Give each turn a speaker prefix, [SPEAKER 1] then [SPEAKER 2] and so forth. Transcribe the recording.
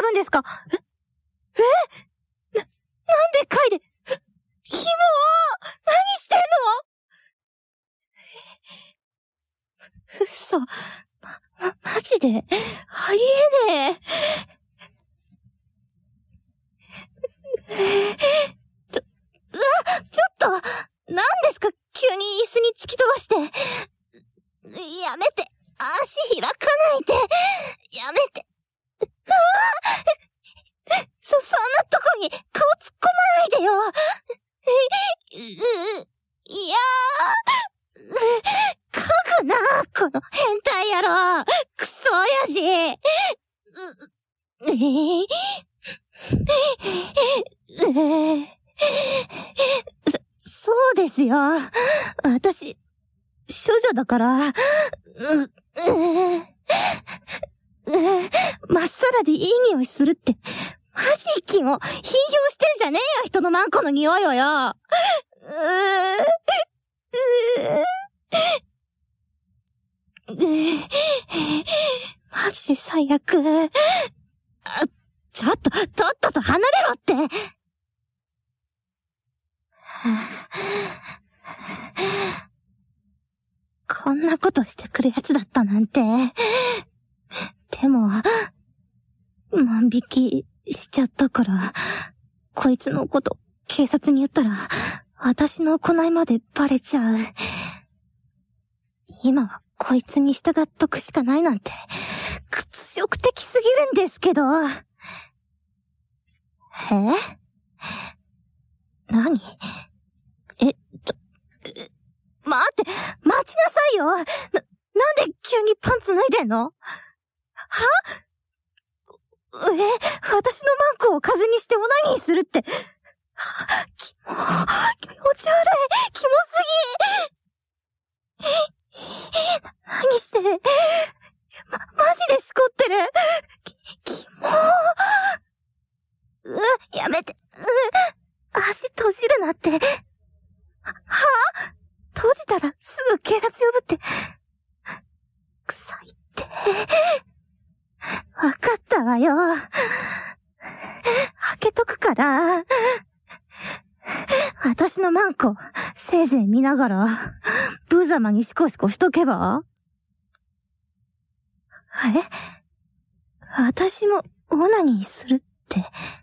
[SPEAKER 1] るんですか？なんで嗅いで、ひも何してんの？嘘。マジでありえねえ。ちょっと、何ですか？急に椅子に突き飛ばして。やめて。足開かないで。やめて。そんなとこに顔突っ込まないでよ。いやー、嗅ぐな、この変態野郎。クソ親父。そうですよ。私、処女だから、まっさらでいい匂いするって、マジキモ、品評してんじゃねえよ、人のマンコの匂いをよ。マジで最悪。ちょっと、とっとと離れろって。こんなことしてくるやつだったなんて。でも、万引きしちゃったから、こいつのこと警察に言ったら、私の行いまでバレちゃう。今はこいつに従っとくしかないなんて、屈辱的すぎるんですけど。何？待って、待ちなさいよ。なんで急にパンツ脱いでんの？私のマンコを風にしてオナニーするって。気持ち悪い。キモすぎ。何して、マジでしこってる。キモ。やめて。足閉じるなって。閉じたらすぐ警察呼ぶって。臭いって。わかったわよ。開けとくから。私のマンコ、せいぜい見ながら、無様にシコシコしとけば？私もオナニーするって。